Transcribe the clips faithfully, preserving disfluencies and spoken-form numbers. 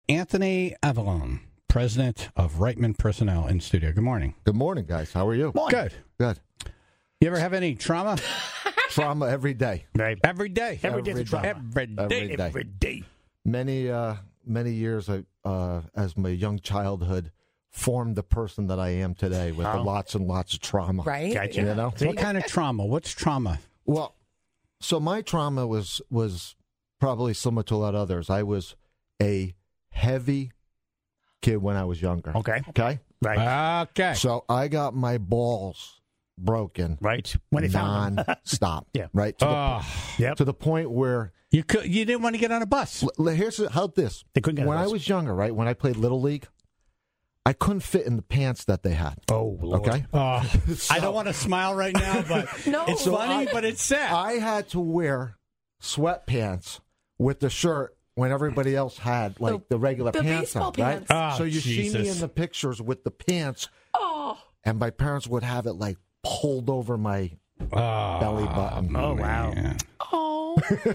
Anthony Avalone, president of Reitman Personnel, in studio. Good morning. Good morning, guys. How are you? Morning. Good. Good. You ever have any trauma? Trauma every day. Right. Every day. Every day's a Every trauma. Every day. Every day. Every day. Many, uh, many years I, uh, as my young childhood formed the person that I am today with Oh. lots and lots of trauma. Right? Gotcha. You know? What kind of trauma? What's trauma? Well, so my trauma was was probably similar to a lot of others. I was a heavy kid when I was younger. Okay. Okay? Right. Okay. So I got my balls broken Right. When they found them. non-stop. Yeah. Right? To, Oh, the, Yep. to the point where you could. You didn't want to get on a bus. L- l- Here's how this. They couldn't get When on I the bus. was younger, right, when I played Little League, I couldn't fit in the pants that they had. Oh, Lord. Okay? Oh, So- I don't want to smile right now, but No. it's So funny, I- but it's sad. I had to wear sweatpants with the shirt when everybody else had, like, the, The- regular the pants baseball on, right? pants. Oh, so you see me Jesus. in the pictures with the pants, Oh. and my parents would have it, like, pulled over my Oh, belly button. Oh, wow. man. Oh.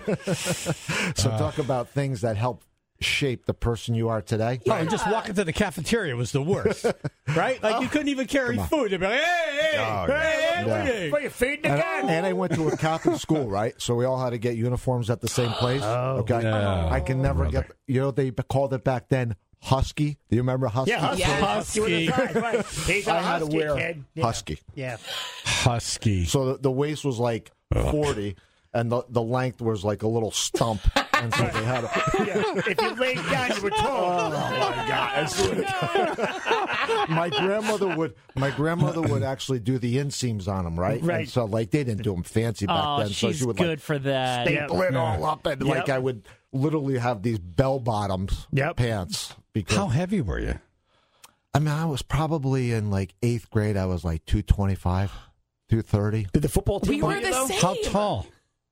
So talk about things that help shape the person you are today. Oh, and just walking to the cafeteria was the worst, right? Like you couldn't even carry food. They'd be like, "Hey, hey, Oh, hey, yeah. hey, what are you What are you feeding And, again? and I went to a Catholic school, right? So we all had to get uniforms at the same place. Oh, okay, no, I can never brother. get. You know, they called it back then Husky. Do you remember Husky? Yeah, husky. Yeah. Husky. with a sign, right. He's a I had to husky wear kid. Yeah. Husky. Yeah. Husky? So the, the waist was like forty, and the the length was like a little stump, and so they had. A, Yeah. If you laid down, you were tall. Oh my God! I swear to God. My grandmother would. My grandmother would actually do the inseams on them, right? Right. And so like they didn't do them fancy back Oh, then, so she's she would good like for that. staple it all up, and like Yep. I would literally have these bell bottoms Yep. pants because How heavy were you? I mean I was probably in like eighth grade. I was like two twenty five, two thirty. Did the football team We were want you, the though? same. How tall?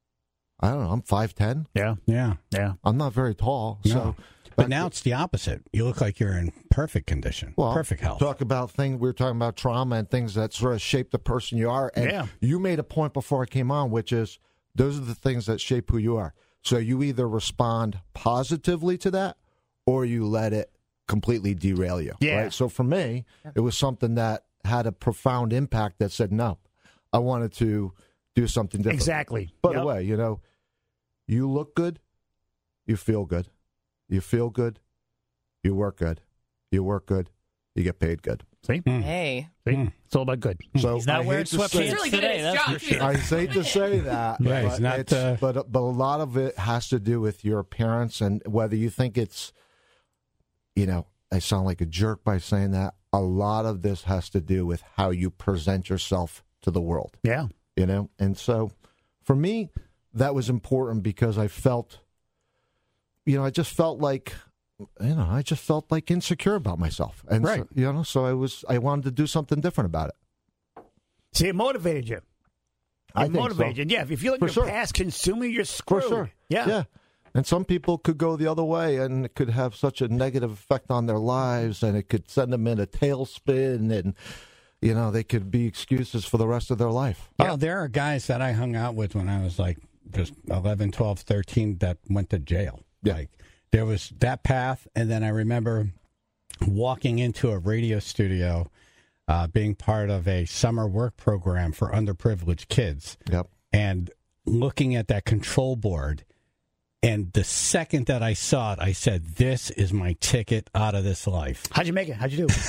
I don't know. I'm five ten. Yeah. Yeah, Yeah. I'm not very tall, No. so. but now it's the opposite. You look like you're in perfect condition, Well, perfect health. Talk about things we were talking about trauma and things that sort of shape the person you are. And Yeah. you made a point before I came on, which is those are the things that shape who you are. So you either respond positively to that, or you let it completely derail you. Yeah. Right? So for me, it was something that had a profound impact. That said, no, I wanted to do something different. Exactly. By Yep. the way, you know, you look good, you feel good. You feel good, you work good. You work good, you get paid good. See? Hey. See? It's all about good. So He's not I wearing hate to say- He's sweatpants really good at today, his that's job, for sure. too. I hate to say that, Yeah, he's but, not, it's- uh, but but a lot of it has to do with your appearance and whether you think it's, you know, I sound like a jerk by saying that. A lot of this has to do with how you present yourself to the world, Yeah. you know? And so for me, that was important because I felt, you know, I just felt like, you know, I just felt like insecure about myself. And, Right. so, you know, so I was, I wanted to do something different about it. See, it motivated you. It I think so. motivated you. Yeah. If you feel like For your sure. past consuming, you're For screwed. sure. Yeah. Yeah. And some people could go the other way and it could have such a negative effect on their lives and it could send them in a tailspin and, you know, they could be excuses for the rest of their life. Oh, there are guys that I hung out with when I was like just eleven, twelve, thirteen that went to jail. Yeah. Like there was that path. And then I remember walking into a radio studio, uh, being part of a summer work program for underprivileged kids Yep. and looking at that control board. And the second that I saw it, I said, this is my ticket out of this life. How'd you make it? How'd you do?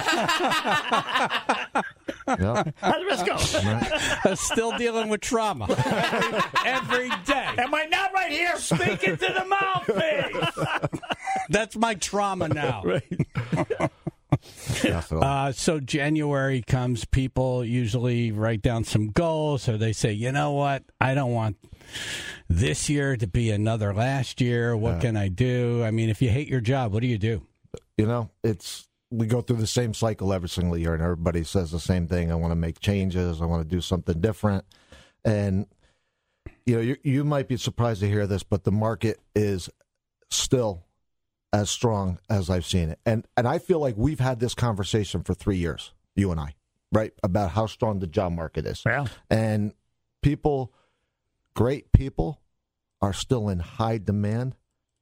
Yep. How'd the rest go? I'm still dealing with trauma every day. Am I not right here? Speaking to the mouthpiece. That's my trauma now. Definitely. Uh, so January comes, people usually write down some goals, or they say, you know what, I don't want this year to be another last year. What Yeah. can I do? I mean, if you hate your job, what do you do? you know, it's we go through the same cycle every single year, and everybody says the same thing. I want to make changes. I want to do something different. And, you know, you, you might be surprised to hear this, but the market is still as strong as I've seen it. And and I feel like we've had this conversation for three years, you and I, right, about how strong the job market is. Yeah. And people, great people, are still in high demand,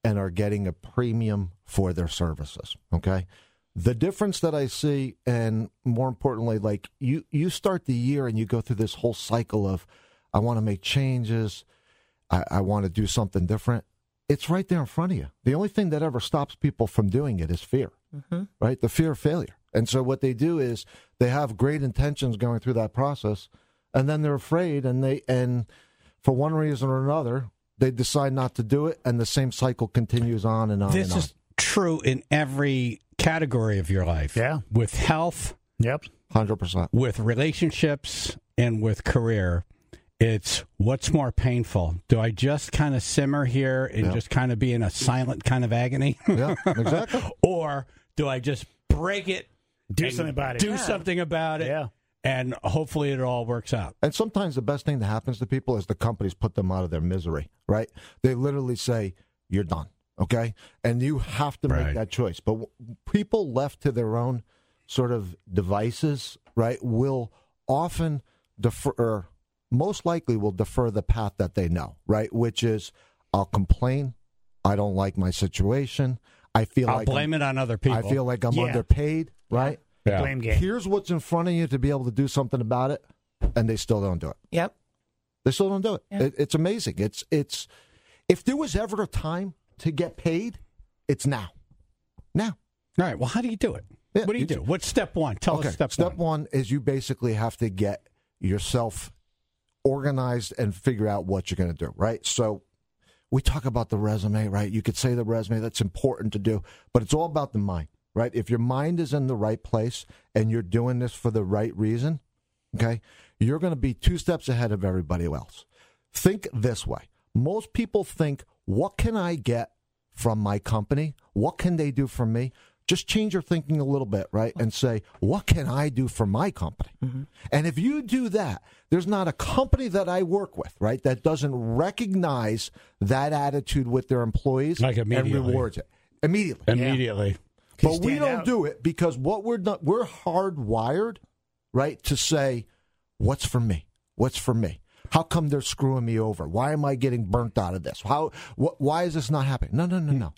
and are getting a premium for their services, okay? The difference that I see, and more importantly, like you, you start the year and you go through this whole cycle of, I want to make changes, I, I want to do something different. It's right there in front of you. The only thing that ever stops people from doing it is fear, mm-hmm. right? The fear of failure. And so what they do is they have great intentions going through that process, and then they're afraid, and they and for one reason or another, they decide not to do it, and the same cycle continues on and on This and on. is true in every category of your life. Yeah. With health, Yep. one hundred percent. with relationships, and with career. It's what's more painful? Do I just kind of simmer here and Yeah. just kind of be in a silent kind of agony? Yeah, exactly. Or do I just break it, Do and something about it. do Yeah. something about it, Yeah. and hopefully it all works out? And sometimes the best thing that happens to people is the companies put them out of their misery, right? They literally say, you're done, okay? And you have to make Right. that choice. But w- people left to their own sort of devices, right, will often defer, or most likely will defer the path that they know, right, which is I'll complain, I don't like my situation, I feel I'll like blame I'm, it on other people. I feel like I'm Yeah. underpaid, right? Yeah. Blame game. Here's what's in front of you to be able to do something about it, and they still don't do it. Yep. They still don't do it. Yeah. it. It's amazing. It's it's if there was ever a time to get paid, it's now. Now. All right. Well, how do you do it? Yeah, what do you you do? What's step one? Tell okay. us step, Step one. one is you basically have to get yourself organized and figure out what you're going to do, right? So we talk about the resume, right? You could say the resume, that's important to do, but it's all about the mind, right? If your mind is in the right place and you're doing this for the right reason, okay, you're going to be two steps ahead of everybody else. Think this way. Most people think, what can I get from my company? What can they do for me? Just change your thinking a little bit, right? And say, what can I do for my company? Mm-hmm. And if you do that, there's not a company that I work with, right, that doesn't recognize that attitude with their employees Like and immediately. rewards it immediately. Immediately. But we stand don't out. do it because what we're not, we're hardwired, right, to say, what's for me? What's for me? How come they're screwing me over? Why am I getting burnt out of this? How? Wh- why is this not happening? No, no, no, no.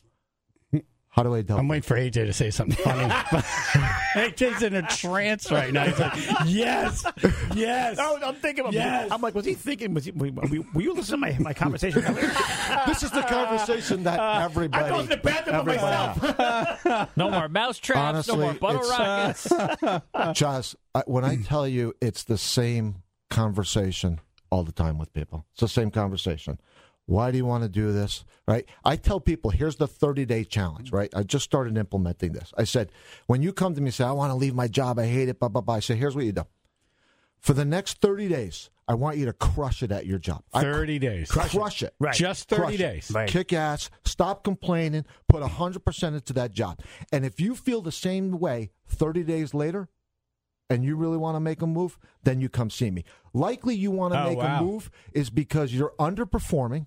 How do I tell? I'm waiting for A J to say something funny. A J's in a trance right now. He's like, yes, yes. No, I'm thinking about Yes. I'm like, was he thinking? Was he, were, were were you listening to my, my conversation earlier? This is the conversation that everybody. I go to the bathroom for everybody- myself. No more mouse traps. no more Honestly, butter it's- rockets. Josh, I, when I tell you it's the same conversation all the time with people, it's the same conversation. Why do you want to do this? Right? I tell people, here's the thirty-day challenge, right? I just started implementing this. I said, when you come to me and say, I want to leave my job, I hate it, blah, blah, blah. I say, here's what you do. For the next thirty days, I want you to crush it at your job. I cr- thirty days. Crush, it. Right. Just Crush thirty it. days. Right. Kick ass. Stop complaining. Put one hundred percent into that job. And if you feel the same way thirty days later, and you really want to make a move, then you come see me. Likely you want to Oh, make wow. a move is because you're underperforming.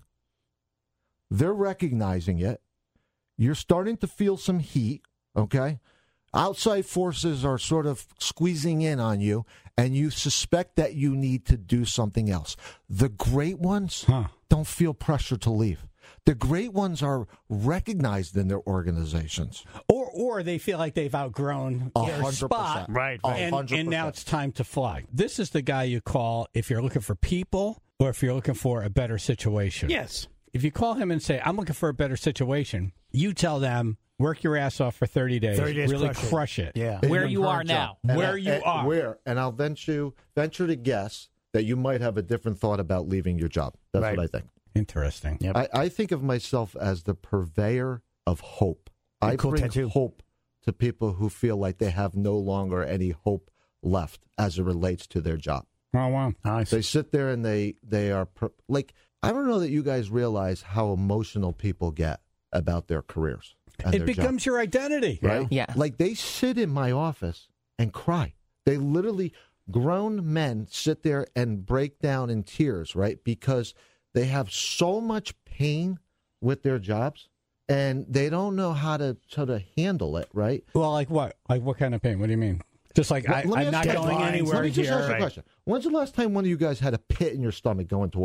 They're recognizing it. You're starting to feel some heat, okay? Outside forces are sort of squeezing in on you, and you suspect that you need to do something else. The great ones Huh. don't feel pressure to leave. The great ones are recognized in their organizations. Or or they feel like they've outgrown A their hundred spot. percent. Right, A right. And, hundred and now percent. it's time to fly. This is the guy you call if you're looking for people or if you're looking for a better situation. Yes. If you call him and say, I'm looking for a better situation, you tell them, work your ass off for thirty days. thirty days, really crush it. crush it. Yeah. In Where your you are current now. job. And Where I- you and are. Where, and I'll venture venture to guess that you might have a different thought about leaving your job. That's Right. what I think. Interesting. Yep. I, I think of myself as the purveyor of hope. I Cool bring tattoo. hope to people who feel like they have no longer any hope left as it relates to their job. Oh, wow. Nice. They sit there and they they are per, like I don't know that you guys realize how emotional people get about their careers. And It their becomes your identity. job, right. Yeah. Like they sit in my office and cry. They literally grown men sit there and break down in tears, right? Because they have so much pain with their jobs and they don't know how to how to handle it, right? Well, like what? Like what kind of pain? What do you mean? Just like I, Let me I'm ask not you- going deadlines. anywhere Let me just here. ask you a Right. question. When's the last time one of you guys had a pit in your stomach going to work?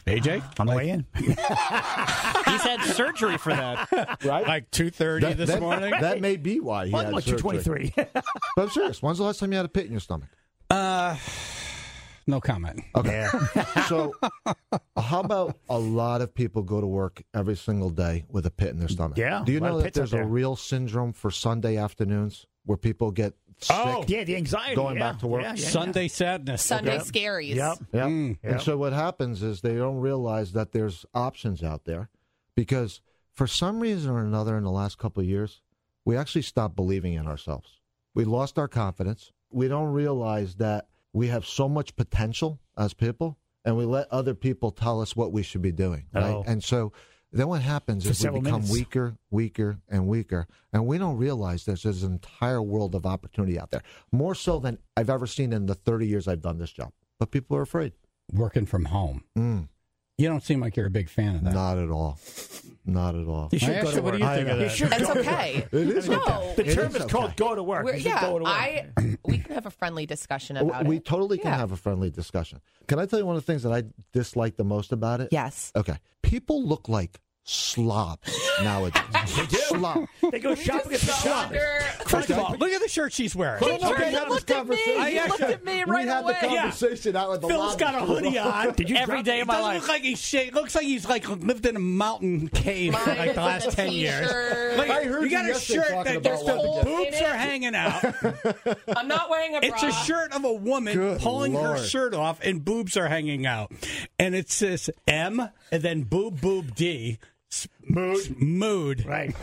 A J? On the like, way in. He's had surgery for that. Right? Like two thirty That- this that, morning? That may be why he One had like two surgery. twenty-three. But I'm serious. When's the last time you had a pit in your stomach? Uh, no comment. Okay. So, how about a lot of people go to work every single day with a pit in their stomach? Yeah, Do you a lot know of that pits out there's a there. real syndrome for Sunday afternoons where people get sick? Oh, yeah, the anxiety. Going yeah. back to work. Yeah, yeah, Sunday sadness. Sunday Yep. scaries. Yep. Yeah. Mm. And Yep. so what happens is they don't realize that there's options out there because for some reason or another in the last couple of years, we actually stopped believing in ourselves. We lost our confidence. We don't realize that we have so much potential as people, and we let other people tell us what we should be doing. Right? Oh. And so then what happens For is we several become minutes. weaker, weaker, and weaker, and we don't realize there's this entire world of opportunity out there, more so than I've ever seen in the thirty years I've done this job. But people are afraid. Working from home. Mm. You don't seem like you're a big fan of that. Not at all. Not at all. You should Actually, go to what work. do you think of You that? should That's go to okay. work. It is No. okay. The It term is is called okay. go to work. We're, You should yeah, go to work. I we can have a friendly discussion about We it. totally can Yeah. have a friendly discussion. Can I tell you one of the things that I dislike the most about it? Yes. Okay. People look like slobs nowadays. They do. Slob. They go shopping at the shop. First of all, look at the shirt she's wearing. He Okay, turned have and this looked at me. conversation. He looked at me right we had away. the conversation out at the Phil's lobby. got a hoodie on. Did you Every drop- day of my Doesn't life. look like he's sh- looks like he's like lived in a mountain cave for Mine like is the last with a ten years. t-shirt. Look, I heard you got you a yesterday shirt talking that about the one. boobs In are it. hanging out. I'm not wearing a bra. It's a shirt of a woman Good pulling her Lord. shirt off and boobs are hanging out. And it says M and then boob boob D. S- Mood. Mood. Right.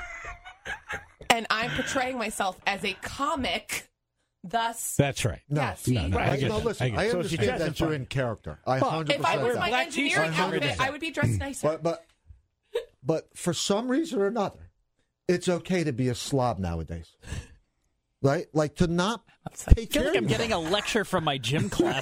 And I'm portraying myself as a comic. Thus, That's right. No. yes. No, no, I, I get no, that. listen, I get I, that. So she understand dresses that you're fine. in character. I one hundred if I percent was that. my black engineering t-shirt, outfit, one I would be dressed nicer. But, but, but for some reason or another, it's okay to be a slob nowadays. Right? Like to not take I feel care like I'm of getting a lecture from my gym class.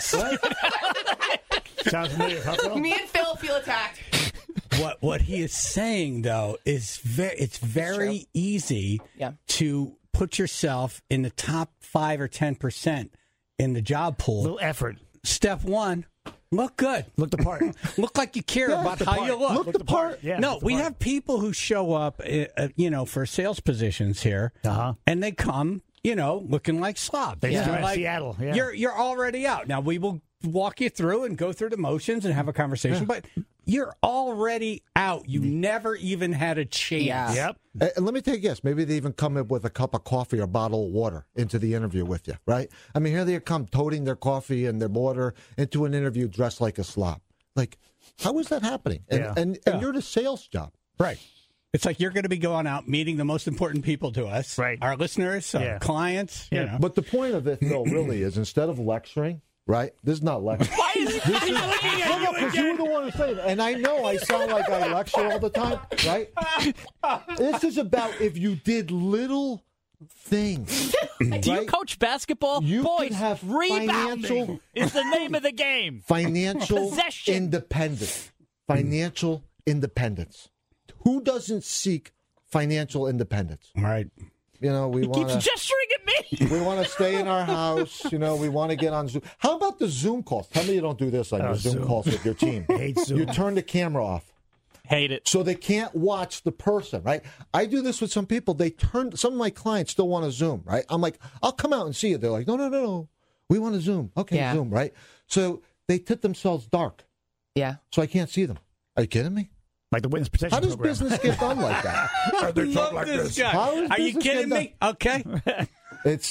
Sounds familiar. Huh, Phil? Me and Phil feel attacked. What what he is saying though is very it's very easy Yeah. to put yourself in the top five or ten percent in the job pool. Little effort. Step one, look good. Look the part. Look like you care about the how part. you look. Look the part. Yeah, no, look the we part. have people who show up, uh, uh, you know, for sales positions here, Uh-huh. and they come, you know, looking like slobs. They You used know, to in like, Seattle, yeah. You're you're already out. Now we will walk you through and go through the motions and have a conversation, but you're already out. You never even had a chance. Yeah. Yep. And and let me take a guess. Maybe they even come in with a cup of coffee or a bottle of water into the interview with you, right? I mean, here they come toting their coffee and their water into an interview dressed like a slob. Like, how is that happening? And, Yeah. and, and you're the sales job. Right. It's like you're going to be going out meeting the most important people to us, Right. Our listeners, our Yeah. clients. You Yeah. know. But the point of it, though, really is instead of lecturing, right? This is not lecturing. Why is he looking at No, no, because you were the one who said it. And I know I sound like I lecture all the time, right? This is about if you did little things. Do you right? coach basketball? You Boys, can have rebounding financial- is the name of the game. Financial Possession. independence. Financial independence. Who doesn't seek financial independence? Right. You know, we He want keeps to gesturing at me. we want to stay in our house. You know, we want to get on Zoom. How about the Zoom calls? Tell me you don't do this on Oh, your Zoom, Zoom. calls with your team. Hate Zoom. You turn the camera off. Hate it. So they can't watch the person, right? I do this with some people. They turn, some of my clients still want to Zoom, right? I'm like, I'll come out and see you. They're like, no, no, no, no. We want to Zoom. Okay, Yeah. Zoom, right? So they tip themselves dark. Yeah. So I can't see them. Are you kidding me? Like the witness protection How does program. business get done like that? Love this guy. How is Are you business kidding get me? Okay. It's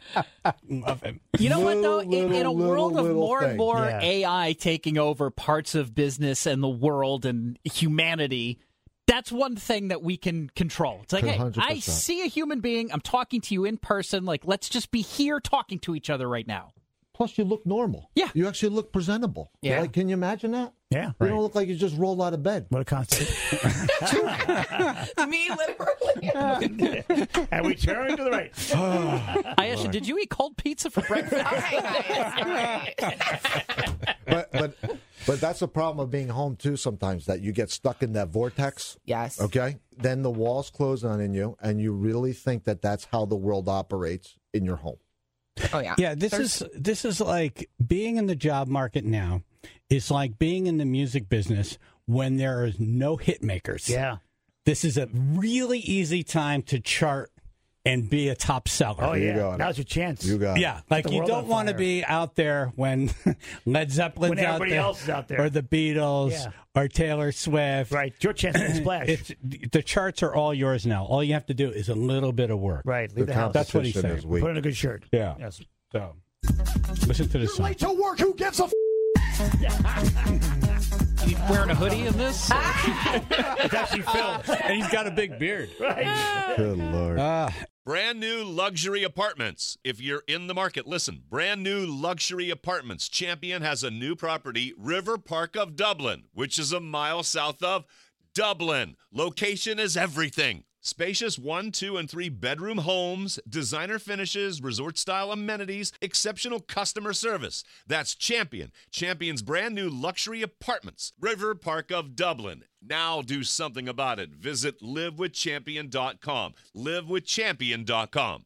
Love him. You know what, though? Little, In, in a little, world of little more and thing. more Yeah. A I taking over parts of business and the world and humanity, that's one thing that we can control. It's like, hey, one hundred I percent. see a human being. I'm talking to you in person. Like, let's just be here talking to each other right now. plus you look normal. Yeah. You actually look presentable. Yeah. Like, can you imagine that? Yeah. You don't look like you just rolled out of bed. What a concept. Me, literally. And we turn to the right. Ayesha, did you eat cold pizza for breakfast? All right, guys. All right. But but but that's the problem of being home too sometimes, that you get stuck in that vortex. Yes. Okay? Then the walls close on in you and you really think that that's how the world operates in your home. Oh, yeah. Yeah, this There's- is this is like being in the job market now. is like being in the music business when there is no hit makers. Yeah. This is a really easy time to chart and be a top seller. Oh, You yeah. got it. Now's your chance. You got it. Yeah, like the you world don't on want to fire. be out there when Led Zeppelin's When out everybody there, else is out there. or the Beatles, Yeah. or Taylor Swift. Right. It's your chance to make a splash. It's, the charts are all yours now. All you have to do is a little bit of work. right. The Leave the house. That's what he's competition saying. is weak. Put on a good shirt. Yeah. Yes. So, listen to this song. to work. Who gives a f- You wearing a hoodie in this? It's actually Phil. And he's got a big beard. Right. Good Lord. Uh, Brand new luxury apartments. If you're in the market, listen. Brand new luxury apartments. Champion has a new property, River Park of Dublin, which is a mile south of Dublin. Location is everything. Spacious one, two, and three bedroom homes, designer finishes, resort-style amenities, exceptional customer service. That's Champion. Champion's brand new luxury apartments, River Park of Dublin. Now do something about it. Visit live with champion dot com. live with champion dot com.